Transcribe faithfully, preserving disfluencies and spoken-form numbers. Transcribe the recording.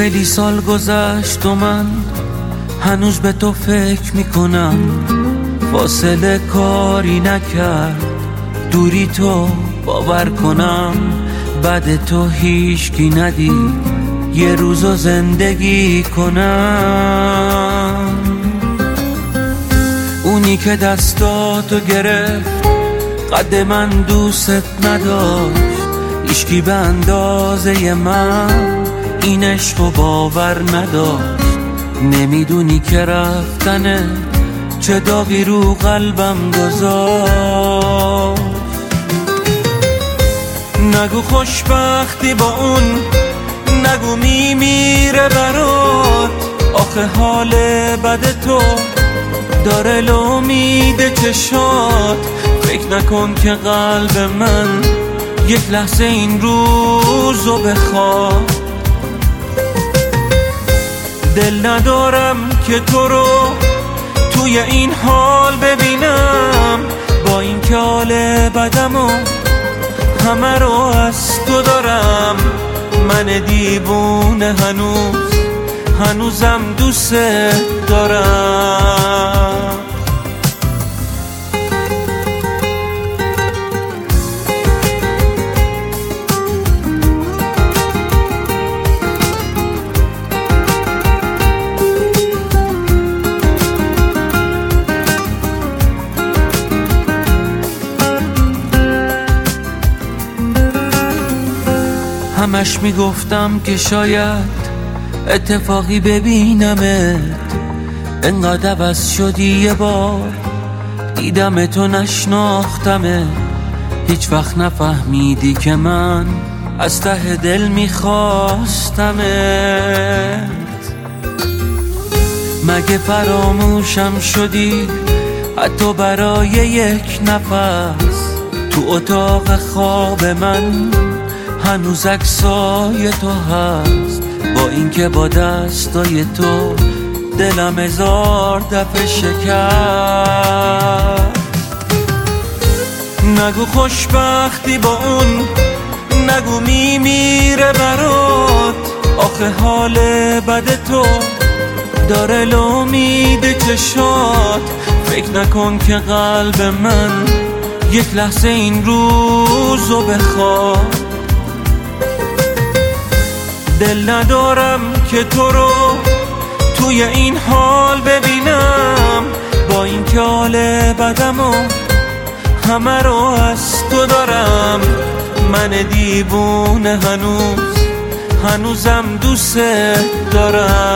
خیلی سال گذشت و من هنوز به تو فکر میکنم. فاصله کاری نکرد دوری تو باور کنم. بعد تو هیچکی ندید یه روزو زندگی کنم. اونی که دستاتو گرفت قد من دوست نداشت. هیچکی به اندازه من این عشقو باور نداشت. نمیدونی که رفتنه چه داغی رو قلبم گذاشت. نگو خوشبختی با اون، نگو میمیره برات. آخه حال بد تو داره لامید چشات. فکر نکن که قلب من یک لحظه این روزو بخواد. دل ندارم که تو رو توی این حال ببینم. با این که حال بدمو همه رو از تو دارم. من دیوونه هنوز هنوزم دوست دارم. همش میگفتم که شاید اتفاقی ببینمت. انقدر عوض شدی یه بار دیدم تو نشناختمت. هیچ وقت نفهمیدی که من از ته دل میخواستمت. مگه فراموشم شدی حتی برای یک نفس؟ تو اتاق خواب من هنوز عکسای تو هست. با اینکه با دستای تو دلم هزار دفعه شکست. نگو خوشبختی با اون، نگو میمیره برات. آخه حال بد تو داره لامید چشات. فکر نکن که قلب من یک لحظه این روزو بخواد. دل ندارم که تو رو توی این حال ببینم. با این که حال بدمو همه رو از تو دارم. من دیوونه هنوز هنوزم دوست دارم.